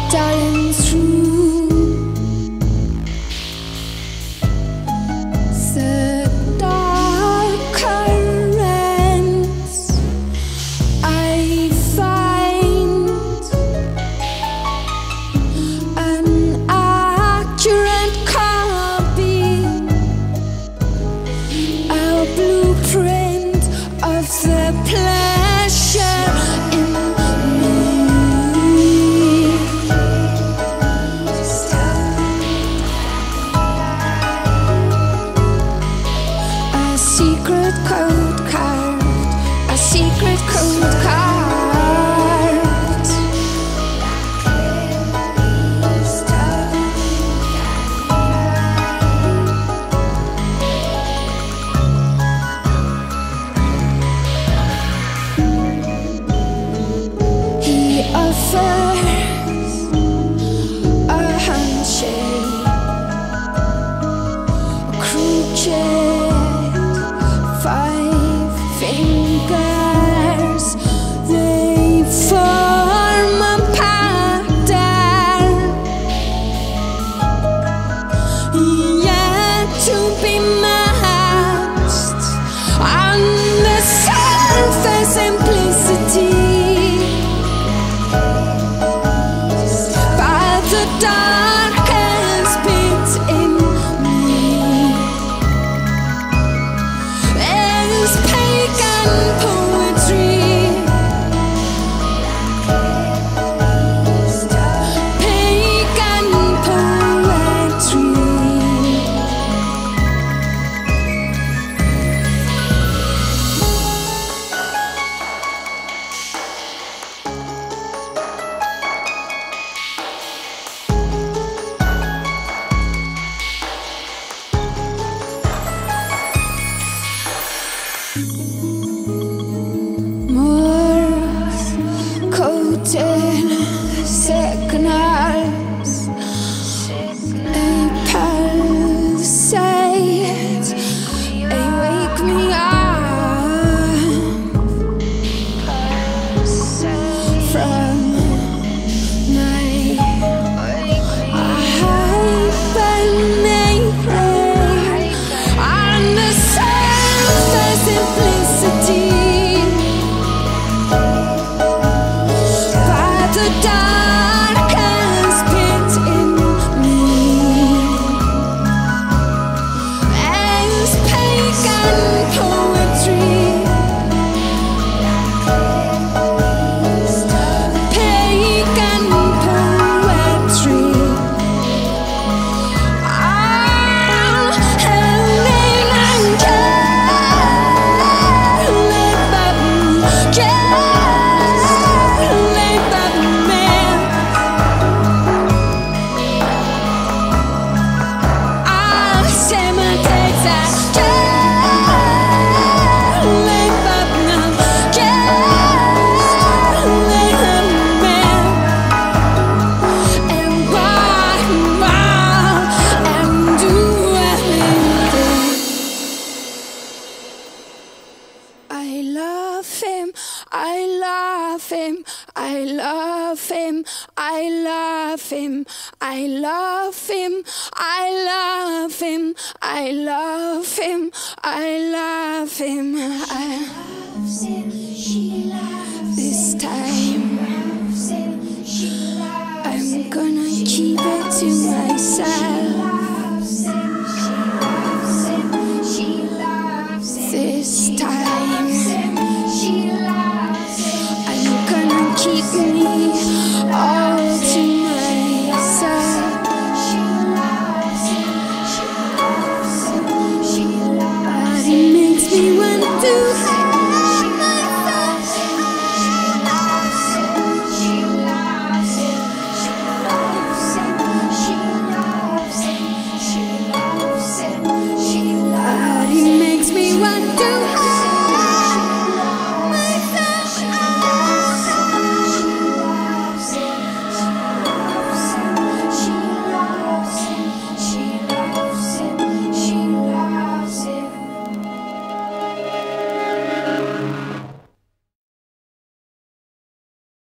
darling, through the dark currents I find an accurate copy, a blueprint of the pleasure in secret code carved, a secret code carved. He offers a handshake, a crooked 5 fingers, they form a pattern yet to be matched on the surface simplicity by the darkest bit in me. Pagan poetry, pagan poetry. Morse coated signals, a pulsate, they wake me up from my hibernation on the surface simplicity. The darkest pit in me as pagan poetry, pagan poetry. Helen and I love him, I love him, I love him, I love him, I love him, I love him, I love him, I love him. This time I'm gonna keep it to myself. This time I'm gonna keep me